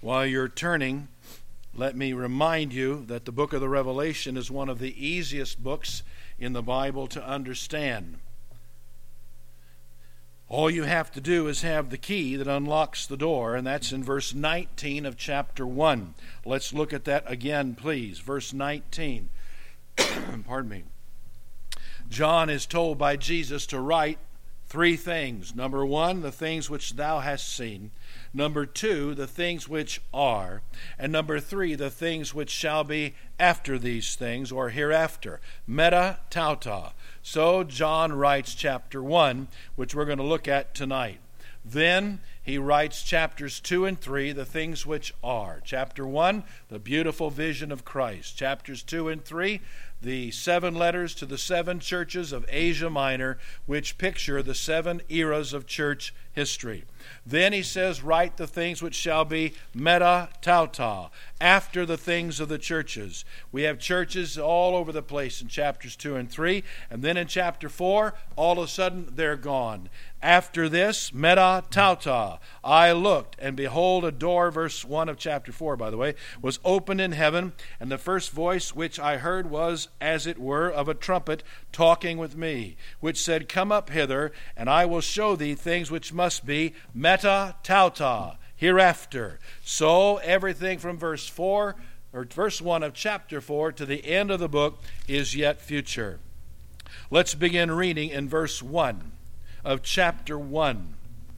While you're turning, let me remind you that the book of the Revelation is one of the easiest books in the Bible to understand. All you have to do is have the key that unlocks the door, and that's in verse 19 of chapter 1. Let's look at that again, please. Verse 19. Pardon me. John is told by Jesus to write three things. Number one, the things which thou hast seen. Number two, the things which are. And number three, the things which shall be after these things, or hereafter. Meta tauta. So John writes chapter 1, which we're going to look at tonight. Then he writes chapters 2 and 3, the things which are. Chapter 1, the beautiful vision of Christ. Chapters 2 and 3, the 7 letters to the 7 churches of Asia Minor, which picture the 7 eras of church history. Then he says, write the things which shall be meta tauta, after the things of the churches. We have churches all over the place in chapters 2 and 3, and then in chapter 4, all of a sudden they're gone. After this, meta tauta, I looked, and behold, a door, verse 1 of chapter 4, by the way, was opened in heaven, and the first voice which I heard was, as it were, of a trumpet talking with me, which said, come up hither, and I will show thee things which must be meta tauta, hereafter. So everything from verse 4, or verse 1 of chapter 4 to the end of the book is yet future. Let's begin reading in verse 1 of chapter 1.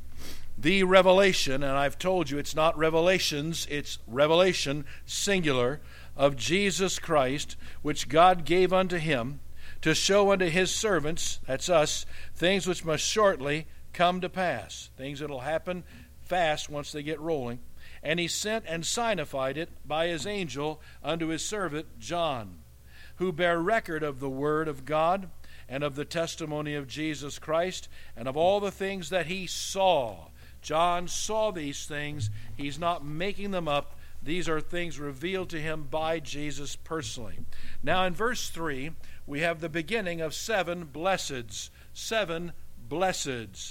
The revelation, and I've told you it's not revelations, it's revelation, singular, of Jesus Christ, which God gave unto him to show unto his servants, that's us, things which must shortly come to pass. Things that will happen fast once they get rolling. And he sent and signified it by his angel unto his servant John, who bare record of the word of God and of the testimony of Jesus Christ and of all the things that he saw. John saw these things. He's not making them up. These are things revealed to him by Jesus personally. Now in verse 3, we have the beginning of 7 blesseds. 7 blesseds.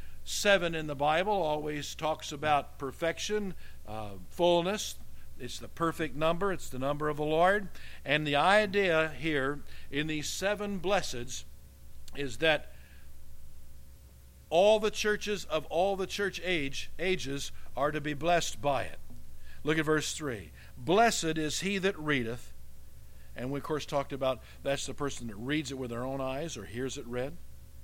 7 in the Bible always talks about perfection, fullness. It's the perfect number. It's the number of the Lord. And the idea here in these 7 blesseds is that all the churches of all the church ages are to be blessed by it. Look at verse 3. Blessed is he that readeth. And we, of course, talked about that's the person that reads it with their own eyes or hears it read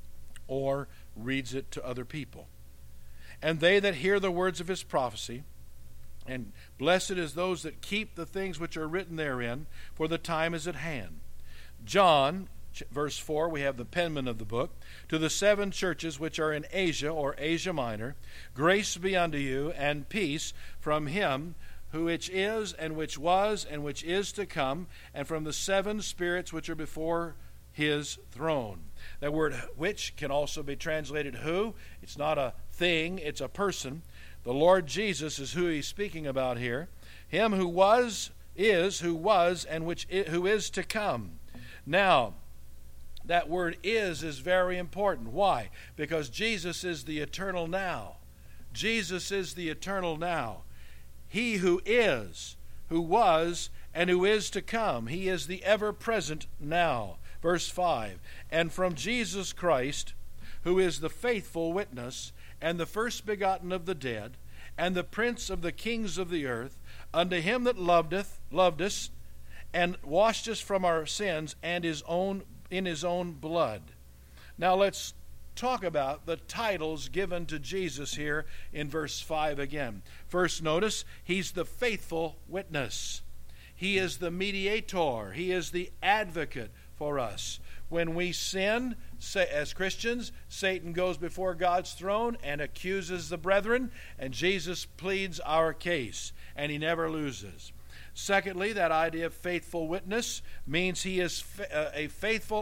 or reads it to other people. And they that hear the words of his prophecy. And blessed is those that keep the things which are written therein, for the time is at hand. John, verse 4, we have the penman of the book. To the 7 churches which are in Asia or Asia Minor, grace be unto you and peace from him who which is and which was and which is to come, and from the 7 spirits which are before his throne. That word which can also be translated who. It's not a thing, it's a person. The Lord Jesus is who he's speaking about here. Him who was, who was, and who is to come. Now, that word is very important. Why? Because Jesus is the eternal now. Jesus is the eternal now. He who is, who was, and who is to come. He is the ever-present now. Verse 5, and from Jesus Christ, who is the faithful witness, and the first begotten of the dead, and the prince of the kings of the earth, unto him that loved us, and washed us from our sins, and in his own blood. Now let's talk about the titles given to Jesus here in verse 5 again. First, notice, he's the faithful witness. He is the mediator. He is the advocate for us. When we sin, as Christians, Satan goes before God's throne and accuses the brethren, and Jesus pleads our case, and he never loses. Secondly, that idea of faithful witness means he is a faithful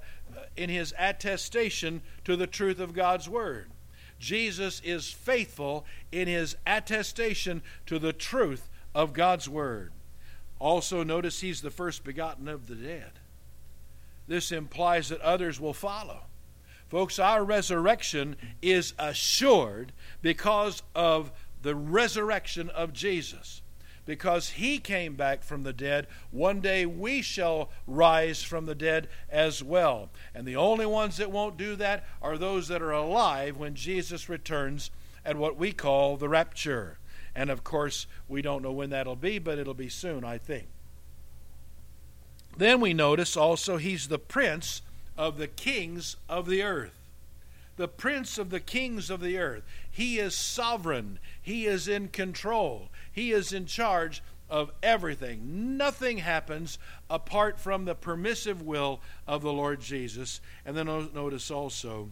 in his attestation to the truth of God's word. Jesus is faithful in his attestation to the truth of God's word. Also, notice he's the first begotten of the dead. This implies that others will follow. Folks, our resurrection is assured because of the resurrection of Jesus. Because he came back from the dead, one day we shall rise from the dead as well. And the only ones that won't do that are those that are alive when Jesus returns at what we call the rapture. And of course, we don't know when that'll be, but it'll be soon, I think. Then we notice also he's the prince of the kings of the earth. The prince of the kings of the earth. He is sovereign. He is in control. He is in charge of everything. Nothing happens apart from the permissive will of the Lord Jesus. And then notice also,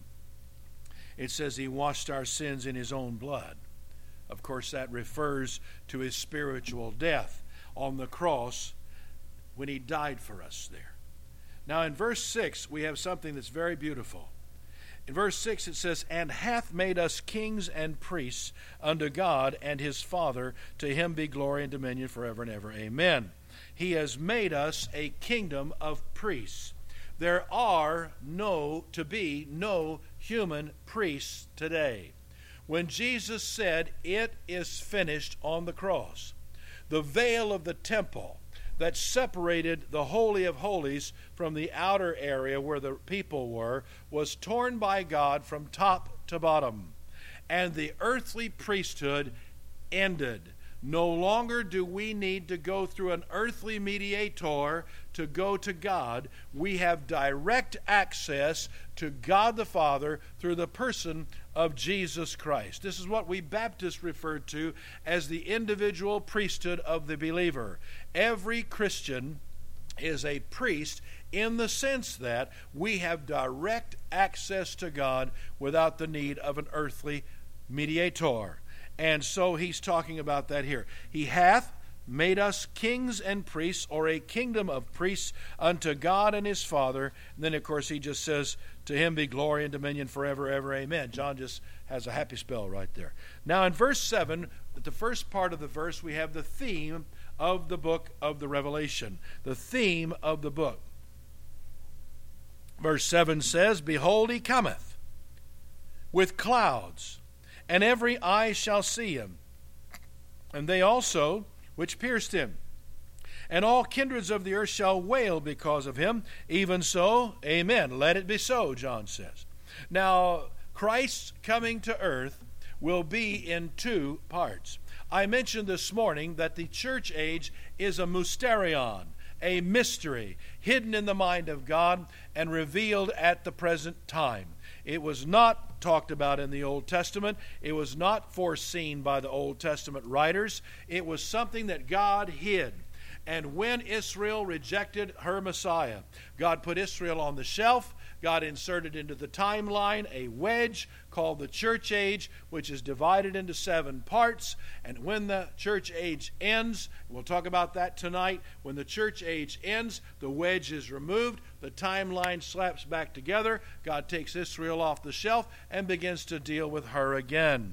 it says he washed our sins in his own blood. Of course, that refers to his spiritual death on the cross when he died for us there. Now in verse 6, we have something that's very beautiful. In verse 6 it says, "And hath made us kings and priests unto God and his Father. To him be glory and dominion forever and ever. Amen." He has made us a kingdom of priests. There are to be no human priests today. When Jesus said, "It is finished" on the cross, the veil of the temple that separated the Holy of Holies from the outer area where the people were was torn by God from top to bottom. And the earthly priesthood ended. No longer do we need to go through an earthly mediator to go to God. We have direct access to God the Father through the person of Jesus Christ. This is what we Baptists refer to as the individual priesthood of the believer. Every Christian is a priest in the sense that we have direct access to God without the need of an earthly mediator. And so he's talking about that here. He hath made us kings and priests, or a kingdom of priests unto God and his Father. And then, of course, he just says, "To him be glory and dominion forever, ever. Amen." John just has a happy spell right there. Now, in verse 7, at the first part of the verse, we have the theme of the book of the Revelation. The theme of the book. Verse 7 says, "Behold, he cometh with clouds, and every eye shall see him, and they also which pierced him. And all kindreds of the earth shall wail because of him. Even so, amen." Let it be so, John says. Now, Christ's coming to earth will be in two parts. I mentioned this morning that the church age is a mysterion, a mystery, hidden in the mind of God and revealed at the present time. It was not talked about in the Old Testament. It was not foreseen by the Old Testament writers. It was something that God hid. And when Israel rejected her Messiah, God put Israel on the shelf. God inserted into the timeline a wedge called the church age, which is divided into 7 parts. And when the church age ends, we'll talk about that tonight, when the church age ends, the wedge is removed, the timeline slaps back together, God takes Israel off the shelf and begins to deal with her again.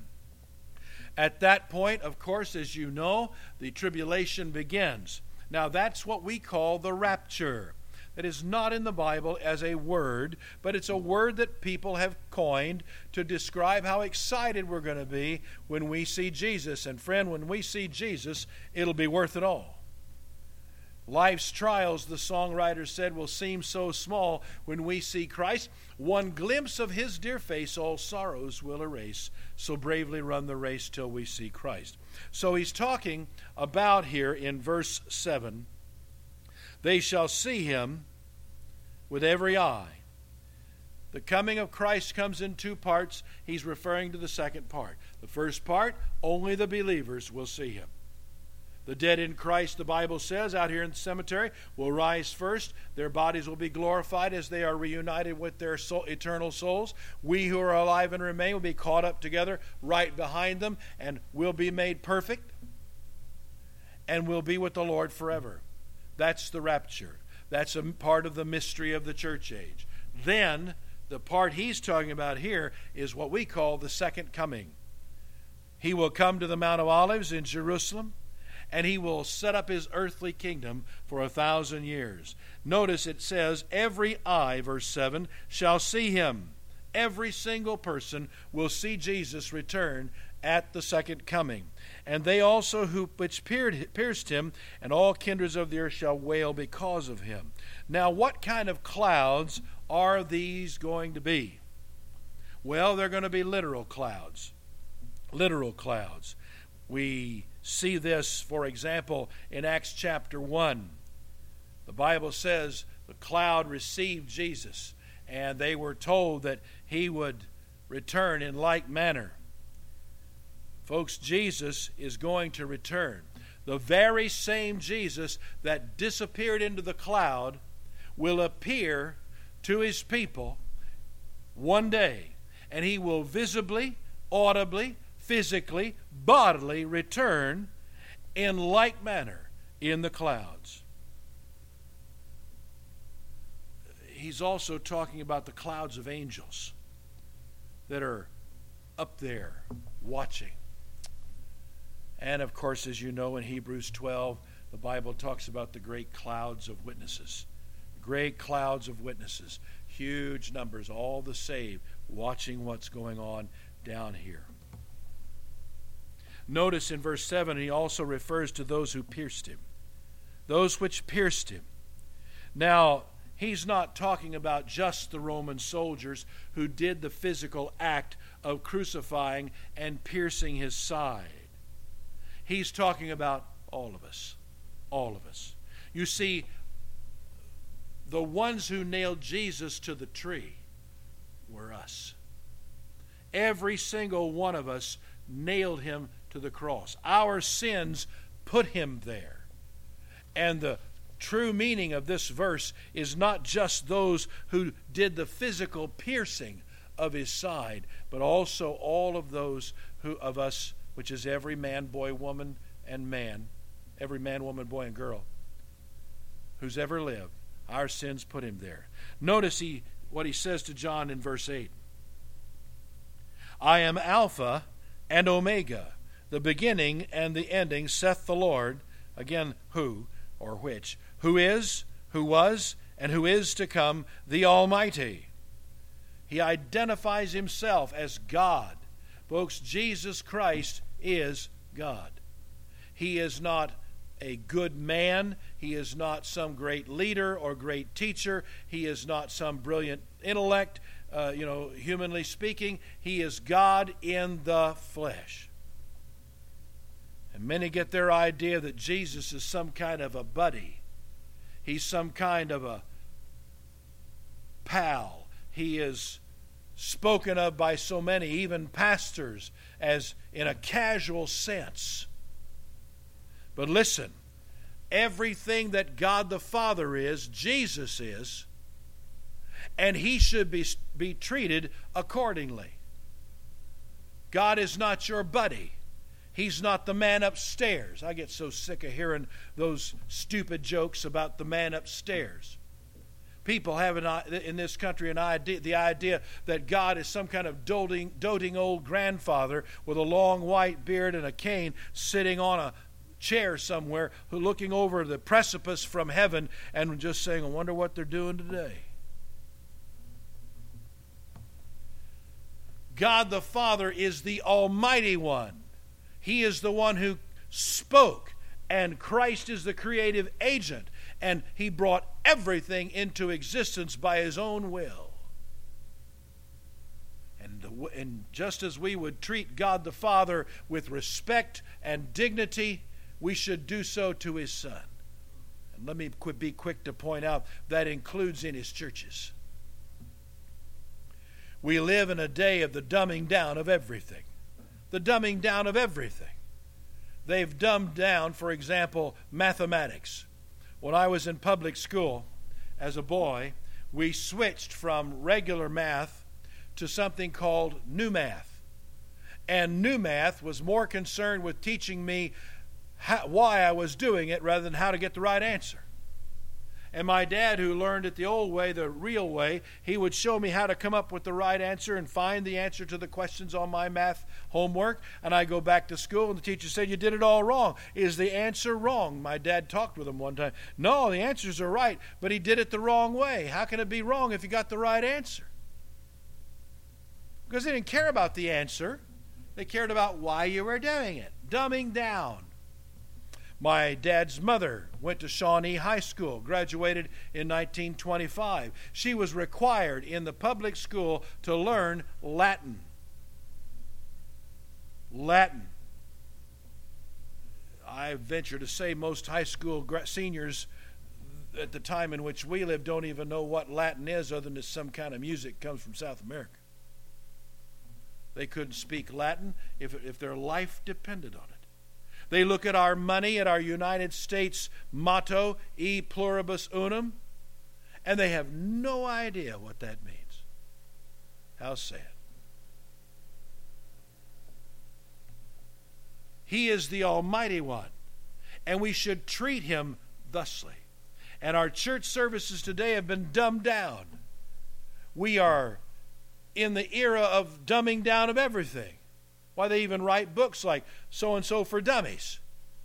At that point, of course, as you know, the tribulation begins. Now, that's what we call the rapture. That is not in the Bible as a word, but it's a word that people have coined to describe how excited we're going to be when we see Jesus. And friend, when we see Jesus, it'll be worth it all. Life's trials, the songwriter said, will seem so small when we see Christ. One glimpse of his dear face, all sorrows will erase. So bravely run the race till we see Christ. So he's talking about here in verse 7, they shall see him with every eye. The coming of Christ comes in 2 parts. He's referring to the second part. The first part, only the believers will see him. The dead in Christ, the Bible says, out here in the cemetery, will rise first. Their bodies will be glorified as they are reunited with their eternal souls. We who are alive and remain will be caught up together right behind them and will be made perfect and will be with the Lord forever. That's the rapture. That's a part of the mystery of the church age. Then, the part he's talking about here is what we call the second coming. He will come to the Mount of Olives in Jerusalem, and he will set up his earthly kingdom for 1,000 years. Notice it says, every eye, verse 7, shall see him, Every single person will see Jesus return at the second coming. And they also which pierced him, and all kindreds of the earth shall wail because of him. Now, what kind of clouds are these going to be? Well, they're going to be literal clouds. Literal clouds. We see this, for example, in Acts chapter 1. The Bible says the cloud received Jesus, and they were told that he would return in like manner. Folks, Jesus is going to return. The very same Jesus that disappeared into the cloud will appear to his people one day, and he will visibly, audibly, physically, bodily return in like manner in the clouds. He's also talking about the clouds of angels that are up there watching. And of course, as you know, in Hebrews 12, the Bible talks about the great clouds of witnesses. Great clouds of witnesses. Huge numbers, all the saved, watching what's going on down here. Notice in verse 7, he also refers to those who pierced him. Those which pierced him. Now, he's not talking about just the Roman soldiers who did the physical act of crucifying and piercing his side. He's talking about all of us. All of us. You see, the ones who nailed Jesus to the tree were us. Every single one of us nailed him to the cross. Our sins put him there. And the true meaning of this verse is not just those who did the physical piercing of his side, but also all of those of us, which is every man, boy, woman, and man, every man, woman, boy, and girl who's ever lived. Our sins put him there. Notice what he says to John in verse 8. I am Alpha and Omega, the beginning and the ending, saith the Lord. Again, who or which? Who is, who was, and who is to come, the Almighty. He identifies himself as God. Folks, Jesus Christ is God. He is not a good man. He is not some great leader or great teacher. He is not some brilliant intellect, humanly speaking. He is God in the flesh. And many get their idea that Jesus is some kind of a buddy. He's some kind of a pal. He is spoken of by so many, even pastors, as in a casual sense. But listen, everything that God the Father is, Jesus is, and he should be treated accordingly. God is not your buddy. He's not the man upstairs. I get so sick of hearing those stupid jokes about the man upstairs. People have in this country the idea that God is some kind of doting old grandfather with a long white beard and a cane sitting on a chair somewhere, who looking over the precipice from heaven and just saying, I wonder what they're doing today. God the Father is the Almighty One. He is the one who spoke, and Christ is the creative agent, and he brought everything into existence by his own will. And just as we would treat God the Father with respect and dignity, we should do so to his Son. And let me be quick to point out that includes in his churches. We live in a day of the dumbing down of everything. The dumbing down of everything. They've dumbed down, for example, mathematics. When I was in public school as a boy, we switched from regular math to something called new math. And new math was more concerned with teaching me why I was doing it rather than how to get the right answer. And my dad, who learned it the old way, the real way, he would show me how to come up with the right answer and find the answer to the questions on my math homework. And I go back to school, and the teacher said, you did it all wrong. Is the answer wrong? My dad talked with him one time. No, the answers are right, but he did it the wrong way. How can it be wrong if you got the right answer? Because they didn't care about the answer. They cared about why you were doing it. Dumbing down. My dad's mother went to Shawnee High School, graduated in 1925. She was required in the public school to learn Latin. Latin. I venture to say most high school seniors at the time in which we live don't even know what Latin is, other than it's some kind of music that comes from South America. They couldn't speak Latin if their life depended on it. They look at our money, at our United States motto, E pluribus unum, and they have no idea what that means. How sad. He is the Almighty One, and we should treat Him thusly. And our church services today have been dumbed down. We are in the era of dumbing down of everything. Why, they even write books like So-and-so for Dummies.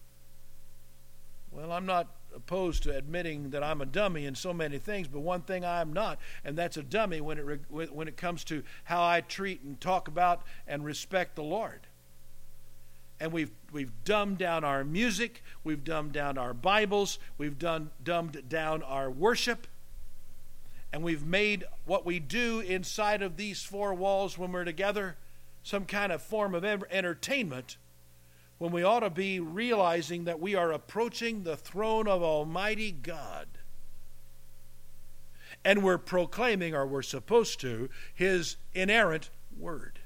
Well, I'm not opposed to admitting that I'm a dummy in so many things, but one thing I'm not, and that's a dummy when it comes to how I treat and talk about and respect the Lord. And we've dumbed down our music, we've dumbed down our Bibles, we've dumbed down our worship, and we've made what we do inside of these four walls when we're together some kind of form of entertainment, when we ought to be realizing that we are approaching the throne of Almighty God. And we're proclaiming, or we're supposed to, His inerrant word.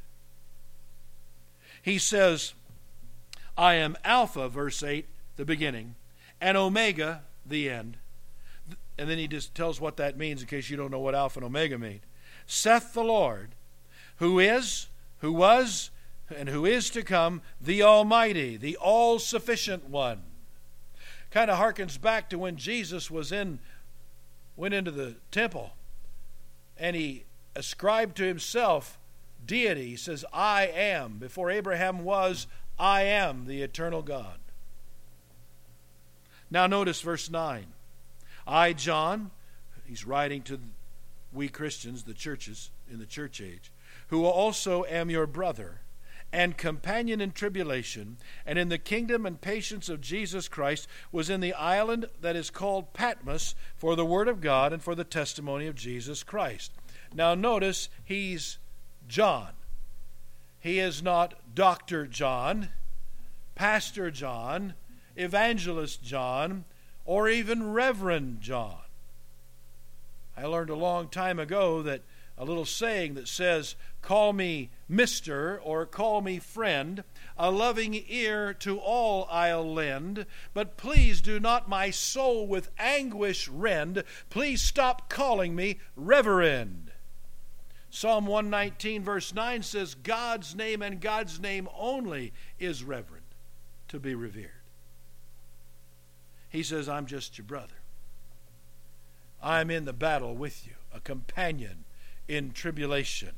He says, I am Alpha, verse 8, the beginning, and Omega, the end. And then he just tells what that means in case you don't know what Alpha and Omega mean. Saith the Lord, who is, who was, and who is to come, the Almighty, the all-sufficient one. Kind of harkens back to when Jesus went into the temple, and he ascribed to himself deity. He says, I am. Before Abraham was, I am the eternal God. Now notice verse 9. I, John, he's writing to we Christians, the churches in the church age, who also am your brother and companion in tribulation and in the kingdom and patience of Jesus Christ, was in the island that is called Patmos for the word of God and for the testimony of Jesus Christ. Now notice he's John. He is not Dr. John, Pastor John, Evangelist John, or even Reverend John. I learned a long time ago that a little saying that says, call me Mr. or call me friend, a loving ear to all I'll lend, but please do not my soul with anguish rend, please stop calling me Reverend. Psalm 119 verse 9 says, God's name and God's name only is reverend, to be revered. He says, I'm just your brother. I'm in the battle with you, a companion in tribulation.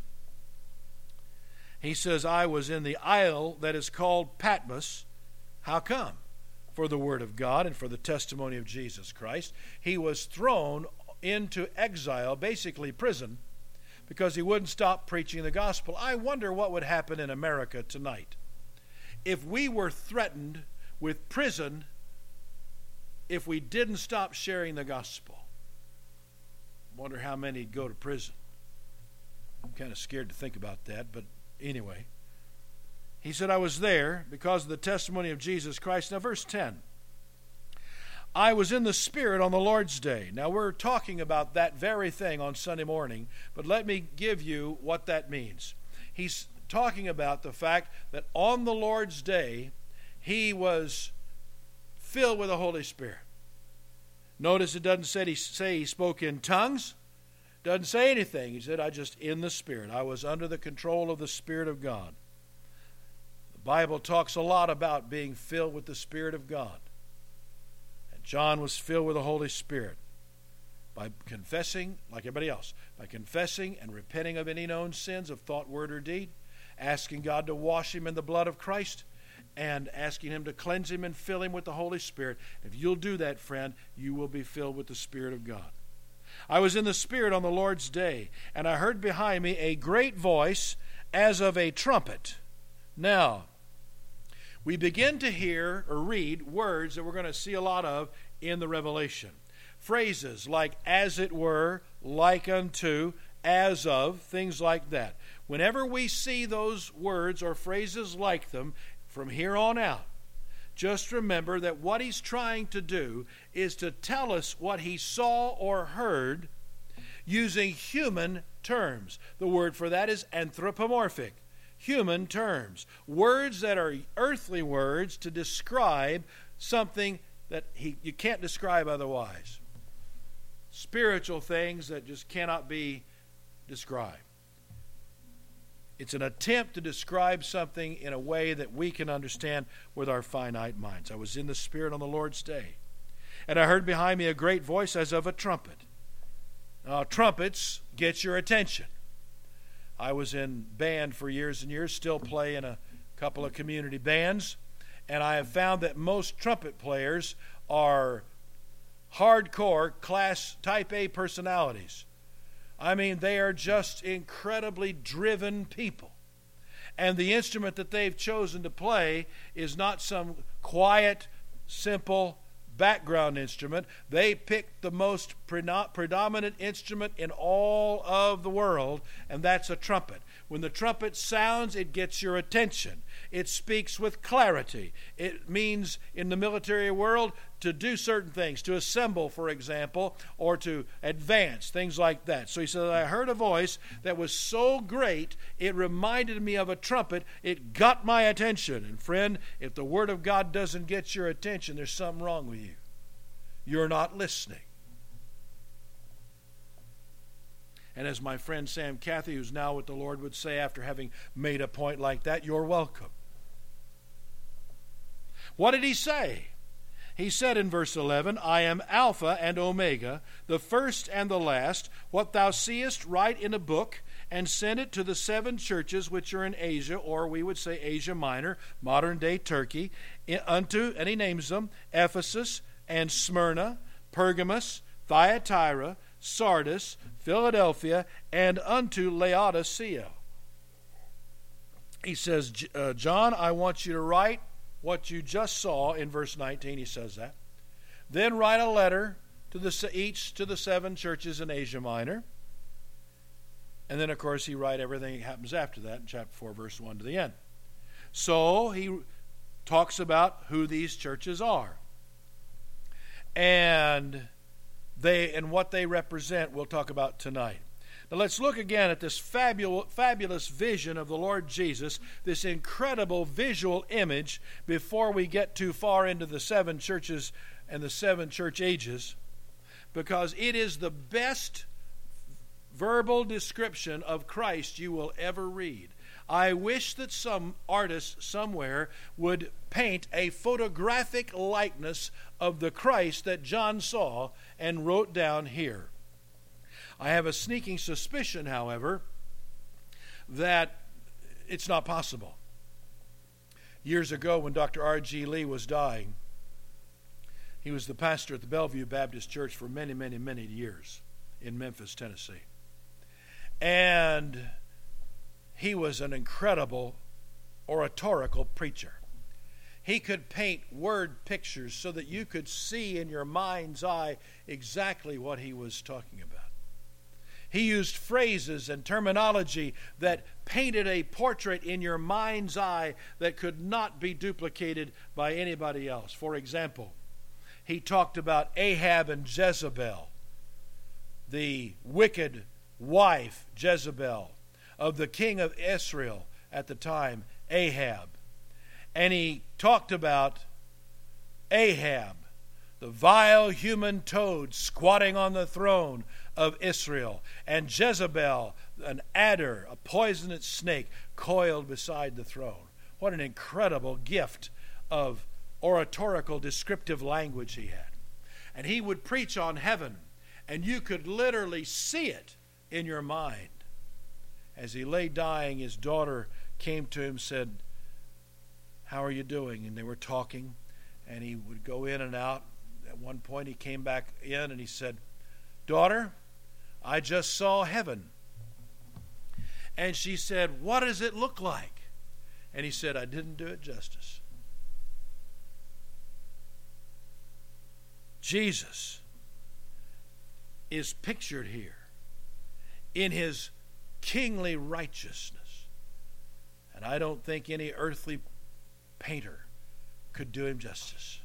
He says, I was in the isle that is called Patmos. How come? For the word of God and for the testimony of Jesus Christ. He was thrown into exile, basically prison, because he wouldn't stop preaching the gospel. I wonder what would happen in America tonight if we were threatened with prison if we didn't stop sharing the gospel. Wonder how many would go to prison. I'm kind of scared to think about that, but anyway. He said, I was there because of the testimony of Jesus Christ. Now, verse 10. I was in the Spirit on the Lord's day. Now, we're talking about that very thing on Sunday morning, but let me give you what that means. He's talking about the fact that on the Lord's day, he was filled with the Holy Spirit. Notice it doesn't say he spoke in tongues. Doesn't say anything. He said, I just in the Spirit. I was under the control of the Spirit of God. The Bible talks a lot about being filled with the Spirit of God. And John was filled with the Holy Spirit by confessing, like everybody else, by confessing and repenting of any known sins of thought, word, or deed, asking God to wash him in the blood of Christ, and asking him to cleanse him and fill him with the Holy Spirit. If you'll do that, friend, you will be filled with the Spirit of God. I was in the Spirit on the Lord's day, and I heard behind me a great voice as of a trumpet. Now, we begin to hear or read words that we're going to see a lot of in the Revelation. Phrases like as it were, like unto, as of, things like that. Whenever we see those words or phrases like them from here on out, just remember that what he's trying to do is to tell us what he saw or heard using human terms. The word for that is anthropomorphic. Human terms. Words that are earthly words to describe something that you can't describe otherwise. Spiritual things that just cannot be described. It's an attempt to describe something in a way that we can understand with our finite minds. I was in the Spirit on the Lord's day, and I heard behind me a great voice as of a trumpet. Now, trumpets get your attention. I was in band for years and years, still play in a couple of community bands, and I have found that most trumpet players are hardcore class type A personalities. I mean, they are just incredibly driven people. And the instrument that they've chosen to play is not some quiet, simple background instrument. They picked the most predominant instrument in all of the world, and that's a trumpet. When the trumpet sounds, it gets your attention. It speaks with clarity. It means, in the military world, to do certain things, to assemble, for example, or to advance, things like that. So he said, I heard a voice that was so great, it reminded me of a trumpet. It got my attention. And friend, if the Word of God doesn't get your attention, there's something wrong with you. You're not listening. And as my friend Sam Cathy, who's now with the Lord, would say after having made a point like that, you're welcome. What did he say? He said in verse 11, I am Alpha and Omega, the first and the last. What thou seest, write in a book, and send it to the 7 churches which are in Asia, or we would say Asia Minor, modern-day Turkey, unto, and he names them, Ephesus and Smyrna, Pergamos, Thyatira, Sardis, Philadelphia, and unto Laodicea. He says, John, I want you to write what you just saw in verse 19. He says that. Then write a letter to each to the 7 churches in Asia Minor. And then, of course, he write everything that happens after that in chapter 4, verse 1 to the end. So he talks about who these churches are. And what they represent we'll talk about tonight. Now let's look again at this fabulous vision of the Lord Jesus, this incredible visual image before we get too far into the 7 churches and the 7 church ages, because it is the best verbal description of Christ you will ever read. I wish that some artist somewhere would paint a photographic likeness of the Christ that John saw and wrote down here. I have a sneaking suspicion, however, that it's not possible. Years ago, when Dr. R.G. Lee was dying, he was the pastor at the Bellevue Baptist Church for many, many, many years in Memphis, Tennessee. And he was an incredible oratorical preacher. He could paint word pictures so that you could see in your mind's eye exactly what he was talking about. He used phrases and terminology that painted a portrait in your mind's eye that could not be duplicated by anybody else. For example, he talked about Ahab and Jezebel, the wicked wife Jezebel of the king of Israel at the time, Ahab. And he talked about Ahab, the vile human toad squatting on the throne of Israel, and Jezebel, an adder, a poisonous snake, coiled beside the throne. What an incredible gift of oratorical descriptive language he had. And he would preach on heaven, and you could literally see it in your mind. As he lay dying, his daughter came to him and said, how are you doing? And they were talking, and he would go in and out. At one point he came back in and he said, daughter, I just saw heaven. And she said, "What does it look like?" And he said, "I didn't do it justice." Jesus is pictured here in his kingly righteousness. And I don't think any earthly painter could do him justice.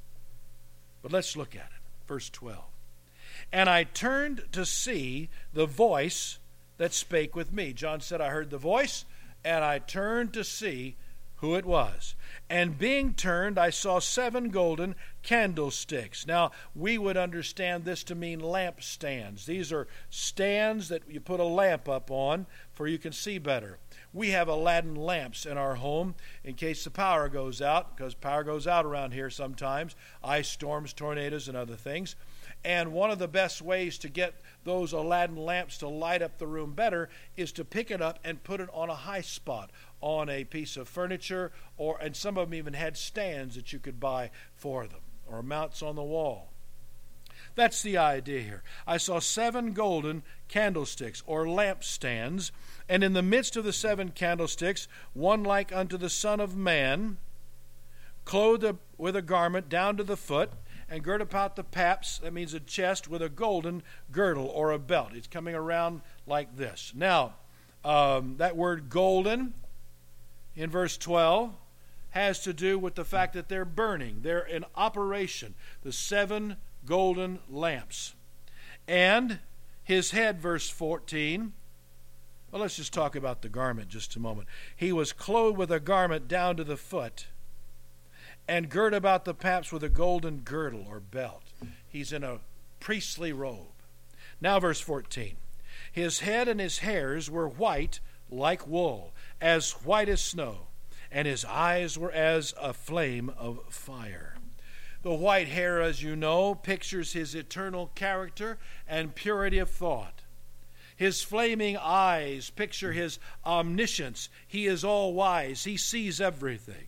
But let's look at it. Verse 12. "And I turned to see the voice that spake with me." John said, "I heard the voice, and I turned to see who it was. And being turned, I saw 7 golden candlesticks." Now, we would understand this to mean lampstands. These are stands that you put a lamp up on for you can see better. We have Aladdin lamps in our home in case the power goes out, because power goes out around here sometimes, ice storms, tornadoes, and other things. And one of the best ways to get those Aladdin lamps to light up the room better is to pick it up and put it on a high spot on a piece of furniture, and some of them even had stands that you could buy for them, or mounts on the wall. That's the idea here. I saw 7 golden candlesticks, or lampstands, and in the midst of the 7 candlesticks, one like unto the Son of Man, clothed with a garment down to the foot, and girt about the paps, that means a chest, with a golden girdle or a belt. It's coming around like this. Now, that word golden in verse 12 has to do with the fact that they're burning. They're in operation. The 7 golden lamps. And his head, verse 14. Well, let's just talk about the garment just a moment. "He was clothed with a garment down to the foot, and girt about the paps with a golden girdle or belt." He's in a priestly robe. Now verse 14. "His head and his hairs were white like wool, as white as snow, and his eyes were as a flame of fire." The white hair, as you know, pictures his eternal character and purity of thought. His flaming eyes picture his omniscience. He is all wise. He sees everything.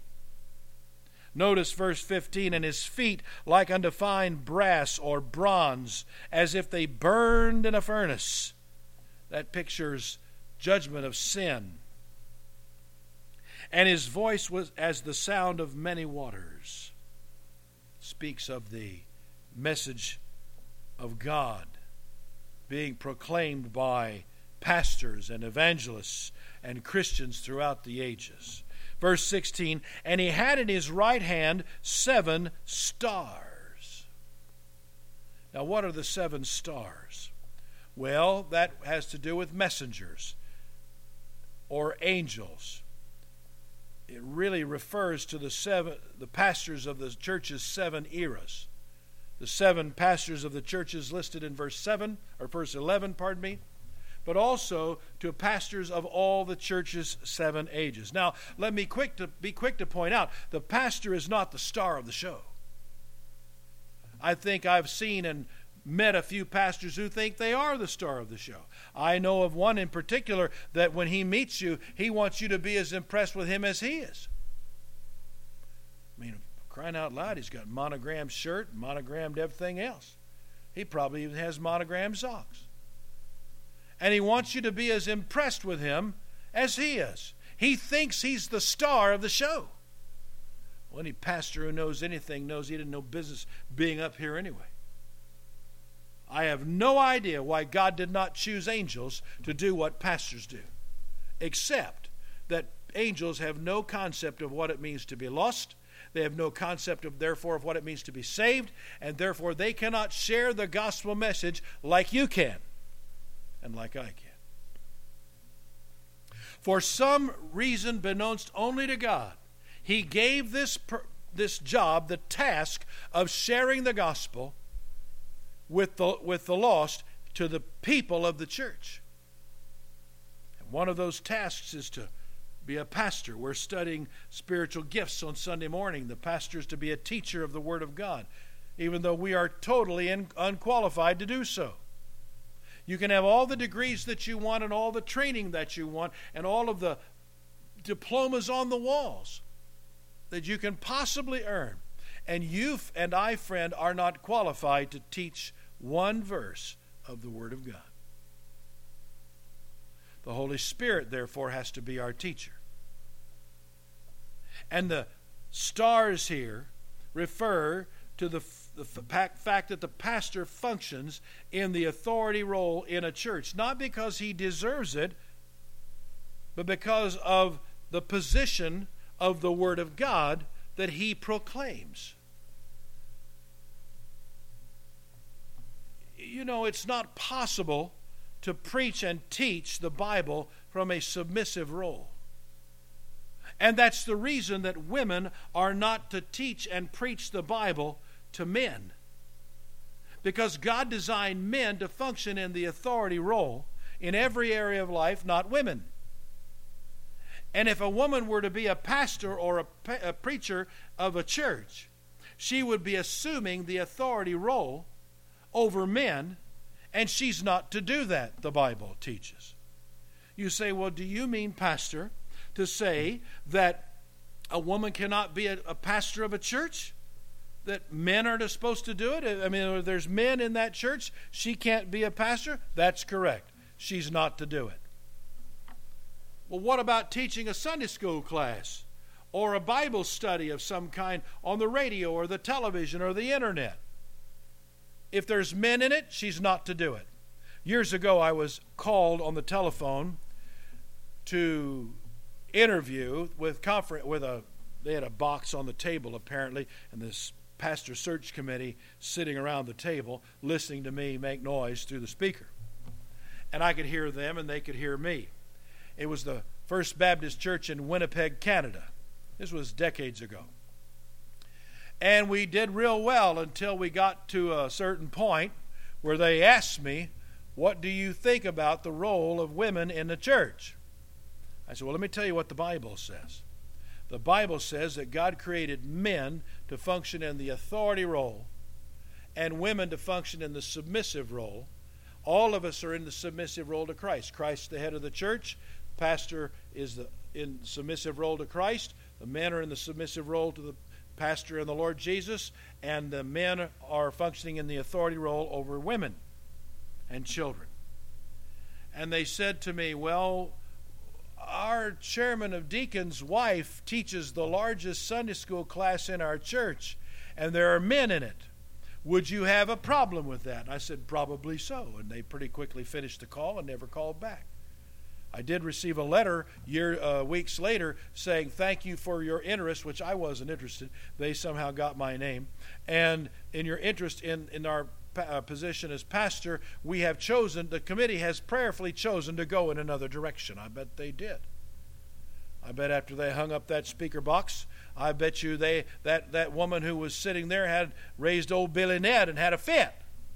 Notice verse 15, "And his feet like unto fine brass or bronze, as if they burned in a furnace." That pictures judgment of sin. "And his voice was as the sound of many waters." Speaks of the message of God being proclaimed by pastors and evangelists and Christians throughout the ages. Verse 16, "And he had in his right hand 7 stars." Now, what are the 7 stars? Well, that has to do with messengers or angels. It really refers to the pastors of the church's 7 eras. The 7 pastors of the churches listed in verse 11, but also to pastors of all the church's 7 ages. Now, let me be quick to point out, the pastor is not the star of the show. I think I've seen and met a few pastors who think they are the star of the show. I know of one in particular that when he meets you, he wants you to be as impressed with him as he is. I mean, crying out loud, he's got monogrammed shirt, monogrammed everything else. He probably even has monogrammed socks. And he wants you to be as impressed with him as he is. He thinks he's the star of the show. Well, any pastor who knows anything knows he didn't know business being up here anyway. I have no idea why God did not choose angels to do what pastors do, except that angels have no concept of what it means to be lost. They have no concept therefore of what it means to be saved, and therefore they cannot share the gospel message like you can and like I can. For some reason beknownst only to God, he gave this job, the task of sharing the gospel with the lost to the people of the church. And one of those tasks is to be a pastor. We're studying spiritual gifts on Sunday morning. The pastor is to be a teacher of the Word of God, even though we are totally unqualified to do so. You can have all the degrees that you want and all the training that you want and all of the diplomas on the walls that you can possibly earn. And you and I, friend, are not qualified to teach one verse of the Word of God. The Holy Spirit, therefore, has to be our teacher. And the stars here refer to the fact that the pastor functions in the authority role in a church, not because he deserves it, but because of the position of the Word of God that he proclaims. You know, it's not possible to preach and teach the Bible from a submissive role. And that's the reason that women are not to teach and preach the Bible to men. Because God designed men to function in the authority role in every area of life, not women. And if a woman were to be a pastor or a preacher of a church, she would be assuming the authority role over men, and she's not to do that, the Bible teaches. You say, well, do you mean, Pastor, to say that a woman cannot be a pastor of a church? That men are supposed to do it? I mean, if there's men in that church, she can't be a pastor? That's correct. She's not to do it. Well, what about teaching a Sunday school class or a Bible study of some kind on the radio or the television or the internet? If there's men in it, she's not to do it. Years ago, I was called on the telephone to interview they had a box on the table apparently, and this pastor search committee sitting around the table listening to me make noise through the speaker. And I could hear them and they could hear me. It was the First Baptist Church in Winnipeg, Canada. This was decades ago. And we did real well until we got to a certain point where they asked me, what do you think about the role of women in the church? I said, well, let me tell you what the Bible says. The Bible says that God created men to function in the authority role and women to function in the submissive role. All of us are in the submissive role to Christ. Christ, the head of the church. Pastor is in submissive role to Christ. The men are in the submissive role to the pastor and the Lord Jesus. And the men are functioning in the authority role over women and children. And they said to me, well, our chairman of deacons' wife teaches the largest Sunday school class in our church, and there are men in it. Would you have a problem with that? And I said, probably so. And they pretty quickly finished the call and never called back. I did receive a letter weeks later saying, thank you for your interest, which I wasn't interested. They somehow got my name. And in your interest in our position as pastor, we have chosen, the committee has prayerfully chosen to go in another direction. I bet they did. I bet after they hung up that speaker box, I bet you that woman who was sitting there had raised old Billy Ned and had a fit.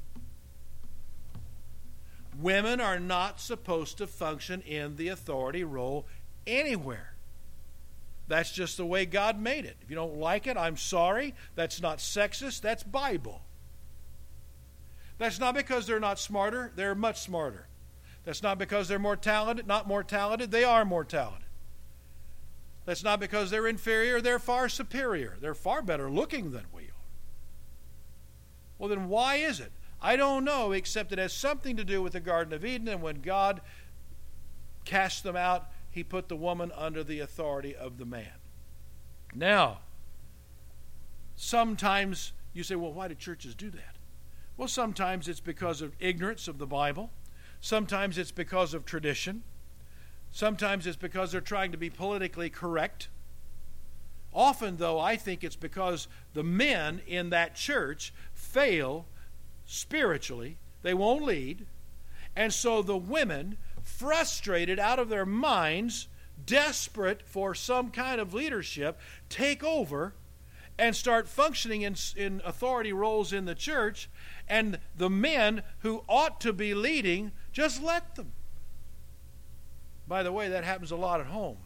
Women are not supposed to function in the authority role anywhere. That's just the way God made it. If you don't like it, I'm sorry. That's not sexist. That's Bible. That's not because they're not smarter. They're much smarter. That's not because they're more talented. Not more talented. They are more talented. That's not because they're inferior. They're far superior. They're far better looking than we are. Well, then why is it? I don't know, except it has something to do with the Garden of Eden, and when God cast them out, He put the woman under the authority of the man. Now, sometimes you say, well, why do churches do that? Well, sometimes it's because of ignorance of the Bible. Sometimes it's because of tradition. Sometimes it's because they're trying to be politically correct. Often, though, I think it's because the men in that church fail spiritually. They won't lead. And so the women, frustrated out of their minds, desperate for some kind of leadership, take over and start functioning in authority roles in the church. And the men who ought to be leading, just let them. By the way, that happens a lot at home.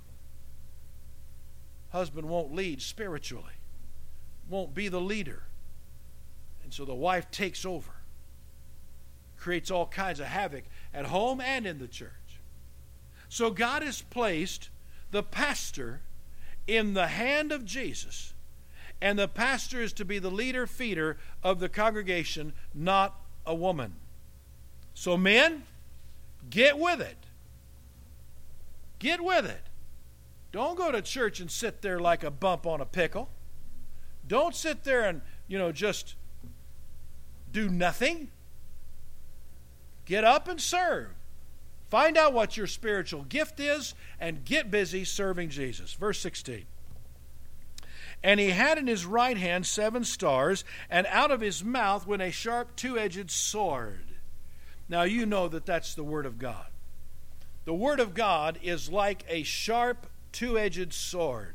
Husband won't lead spiritually, won't be the leader. And so the wife takes over, creates all kinds of havoc at home and in the church. So God has placed the pastor in the hand of Jesus, and the pastor is to be the leader, feeder of the congregation, not a woman. So men, get with it. Get with it. Don't go to church and sit there like a bump on a pickle. Don't sit there and, just do nothing. Get up and serve. Find out what your spiritual gift is and get busy serving Jesus. Verse 16. And he had in his right hand 7 stars, and out of his mouth went a sharp 2-edged sword. Now you know that that's the Word of God. The Word of God is like a sharp 2-edged sword.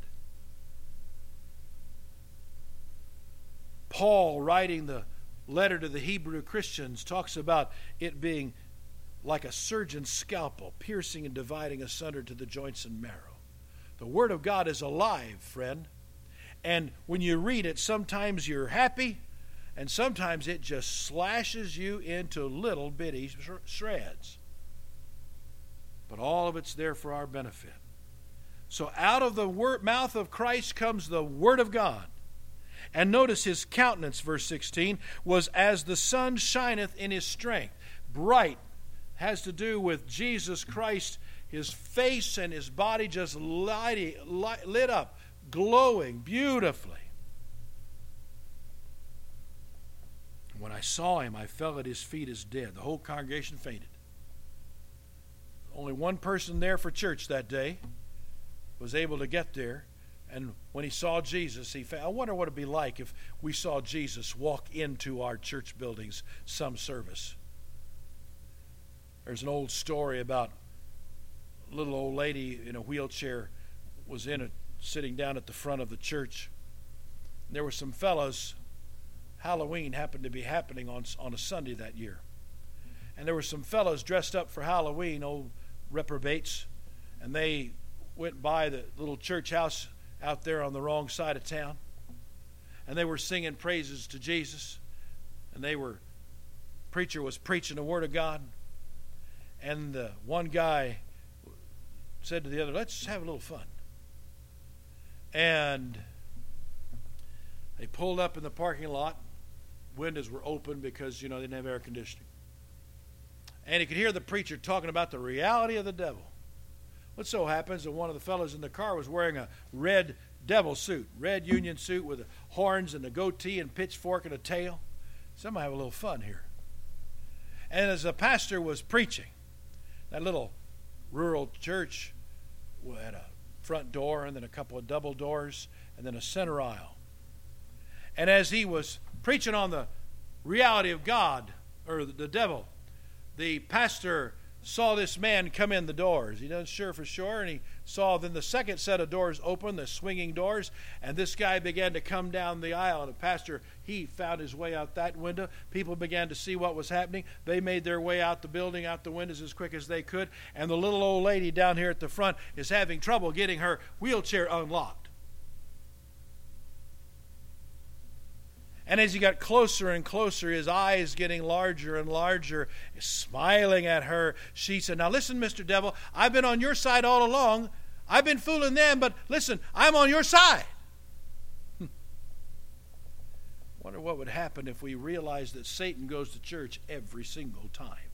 Paul, writing the letter to the Hebrew Christians, talks about it being like a surgeon's scalpel, piercing and dividing asunder to the joints and marrow. The Word of God is alive, friend. And when you read it, sometimes you're happy, and sometimes it just slashes you into little bitty shreds. But all of it's there for our benefit. So out of the mouth of Christ comes the Word of God. And notice his countenance, verse 16, was as the sun shineth in his strength. Bright has to do with Jesus Christ, his face and his body just lit up, glowing beautifully. When I saw him, I fell at his feet as dead. The whole congregation fainted. Only one person there for church that day was able to get there. And when he saw Jesus, I wonder what it would be like if we saw Jesus walk into our church buildings some service. There's an old story about a little old lady in a wheelchair was sitting down at the front of the church. And there were some fellows. Halloween happened to be happening on a Sunday that year. And there were some fellows dressed up for Halloween, old reprobates, and they went by the little church house out there on the wrong side of town, and they were singing praises to Jesus, and preacher was preaching the Word of God, and the one guy said to the other, let's have a little fun. And they pulled up in the parking lot. Windows were open because, they didn't have air conditioning. And he could hear the preacher talking about the reality of the devil. What so happens that one of the fellows in the car was wearing a red devil suit, red union suit with the horns and the goatee and pitchfork and a tail. Somebody have a little fun here. And as the pastor was preaching, that little rural church had a front door and then a couple of double doors and then a center aisle. And as he was preaching on the reality of God, or the devil, the pastor saw this man come in the doors. He wasn't sure for sure, and he saw then the second set of doors open, the swinging doors, and this guy began to come down the aisle, and the pastor, he found his way out that window. People began to see what was happening. They made their way out the building, out the windows as quick as they could, and the little old lady down here at the front is having trouble getting her wheelchair unlocked. And as he got closer and closer, his eyes getting larger and larger, smiling at her, she said, now listen, Mr. Devil, I've been on your side all along. I've been fooling them, but listen, I'm on your side. Wonder what would happen if we realized that Satan goes to church every single time.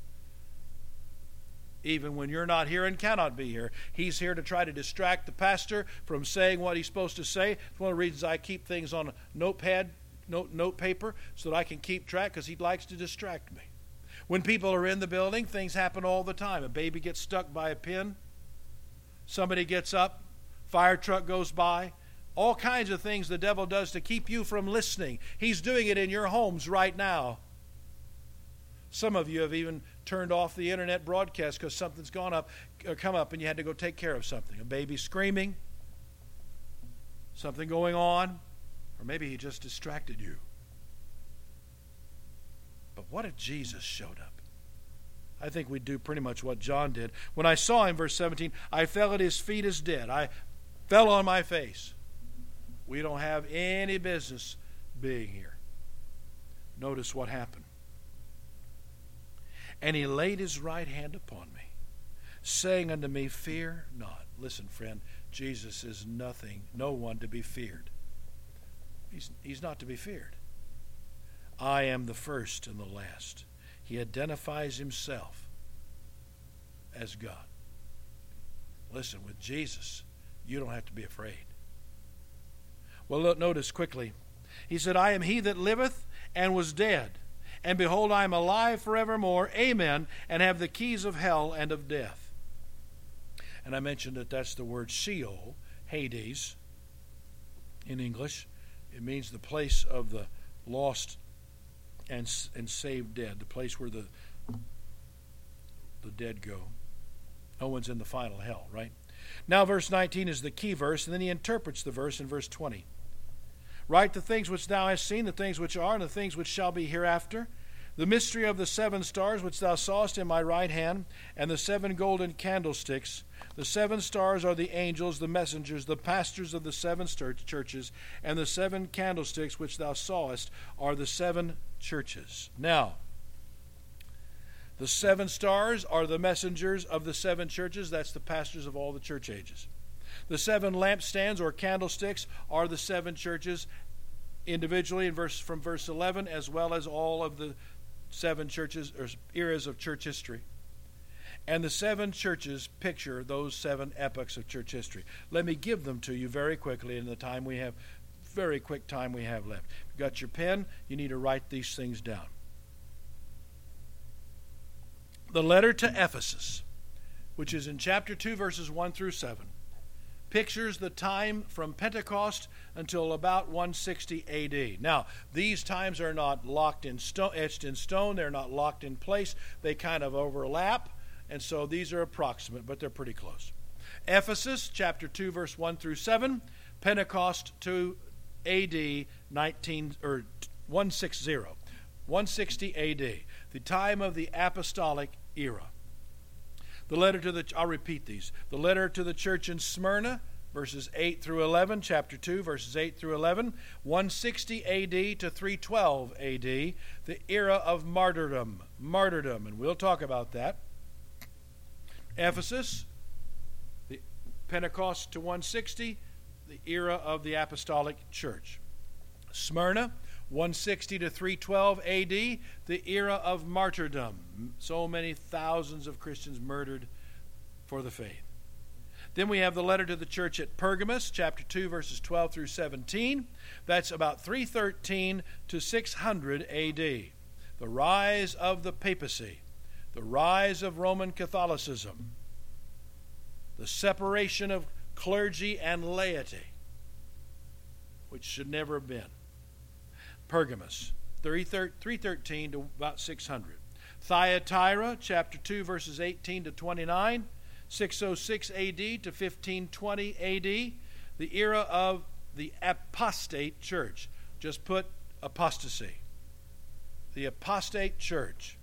Even when you're not here and cannot be here. He's here to try to distract the pastor from saying what he's supposed to say. It's one of the reasons I keep things on a notepad, note paper, so that I can keep track, because he likes to distract me. When people are in the building, things happen all the time. A baby gets stuck by a pin. Somebody gets up. Fire truck goes by. All kinds of things the devil does to keep you from listening. He's doing it in your homes right now. Some of you have even turned off the internet broadcast because something's come up and you had to go take care of something. A baby screaming. Something going on. Or maybe he just distracted you. But what if Jesus showed up? I think we'd do pretty much what John did. When I saw him, verse 17, I fell at his feet as dead. I fell on my face. We don't have any business being here. Notice what happened. And he laid his right hand upon me, saying unto me, fear not. Listen, friend, Jesus is no one to be feared. He's not to be feared. I am the first and the last. He identifies himself as God. Listen, with Jesus, you don't have to be afraid. Well, notice quickly. He said, I am he that liveth and was dead, and behold, I am alive forevermore, amen, and have the keys of hell and of death. And I mentioned that that's the word Sheol, Hades, in English. It means the place of the lost and saved dead, the place where the dead go. No one's in the final hell, right? Now verse 19 is the key verse, and then he interprets the verse in verse 20. Write the things which thou hast seen, the things which are, and the things which shall be hereafter. The mystery of the 7 stars which thou sawest in my right hand, and the 7 golden candlesticks. The 7 stars are the angels, the messengers, the pastors of the 7 churches, and the 7 candlesticks which thou sawest are the 7 churches. Now, the 7 stars are the messengers of the 7 churches. That's the pastors of all the church ages. The 7 lampstands or candlesticks are the 7 churches individually from verse 11, as well as all of the 7 churches or eras of church history. And the 7 churches picture those 7 epochs of church history. Let me give them to you very quickly in the time we have, very quick time we have left. If you've got your pen, you need to write these things down. The letter to Ephesus, which is in chapter 2, verses 1 through 7, pictures the time from Pentecost until about 160 A.D. Now, these times are not locked in stone, etched in stone. They're not locked in place. They kind of overlap, and so these are approximate, but they're pretty close. Ephesus, chapter 2, verse 1 through 7, Pentecost to A.D. 160 A.D., the time of the apostolic era. The letter to the, I'll repeat these. The letter to the church in Smyrna, verses 8 through 11, chapter 2, verses 8 through 11, 160 A.D. to 312 A.D., the era of martyrdom, and we'll talk about that. Ephesus, the Pentecost to 160, the era of the apostolic church. Smyrna, 160 to 312 A.D., the era of martyrdom. So many thousands of Christians murdered for the faith. Then we have the letter to the church at Pergamos, chapter 2, verses 12 through 17. That's about 313 to 600 A.D. The rise of the papacy, the rise of Roman Catholicism, the separation of clergy and laity, which should never have been. Pergamos, 313 to about 600. Thyatira, chapter 2, verses 18 to 29, 606 A.D. to 1520 A.D., the era of the apostate church. Just put apostasy. The apostate church.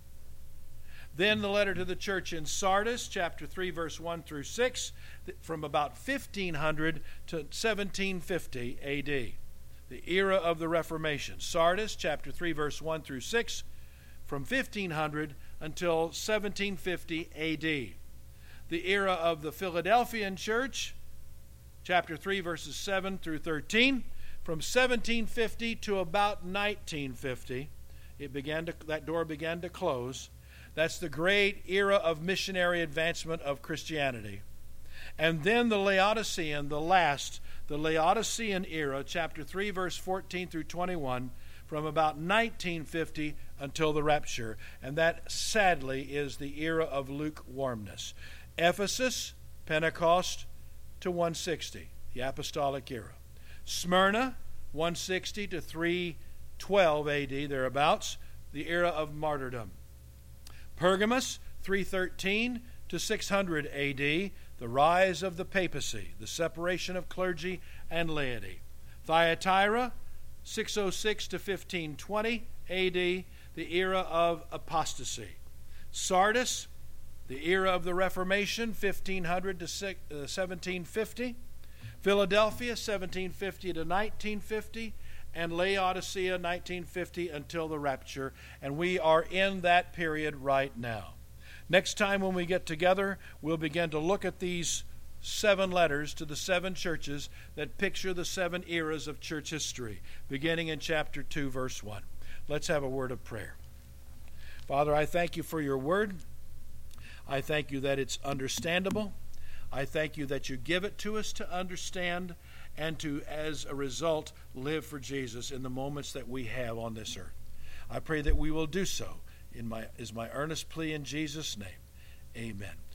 Then the letter to the church in Sardis, chapter 3, verse 1 through 6, from about 1500 to 1750 A.D., the era of the Reformation. Sardis, chapter 3, verse 1 through 6, from 1500 until 1750 A.D. The era of the Philadelphian church, chapter 3, verses 7 through 13, from 1750 to about 1950. That door began to close. That's the great era of missionary advancement of Christianity. And then the Laodicean, the Laodicean era, chapter 3, verse 14 through 21, from about 1950 until the rapture. And that, sadly, is the era of lukewarmness. Ephesus, Pentecost to 160, the apostolic era. Smyrna, 160 to 312 A.D., thereabouts, the era of martyrdom. Pergamos, 313 to 600 A.D., the rise of the papacy, the separation of clergy and laity. Thyatira, 606 to 1520 A.D., the era of apostasy. Sardis, the era of the Reformation, 1500 to 1750. Philadelphia, 1750 to 1950. And Laodicea, 1950 until the rapture. And we are in that period right now. Next time when we get together, we'll begin to look at these 7 letters to the 7 churches that picture the 7 eras of church history, beginning in chapter 2, verse 1. Let's have a word of prayer. Father, I thank you for your word. I thank you that it's understandable. I thank you that you give it to us to understand and to, as a result, live for Jesus in the moments that we have on this earth. I pray that we will do so is my earnest plea in Jesus' name. Amen.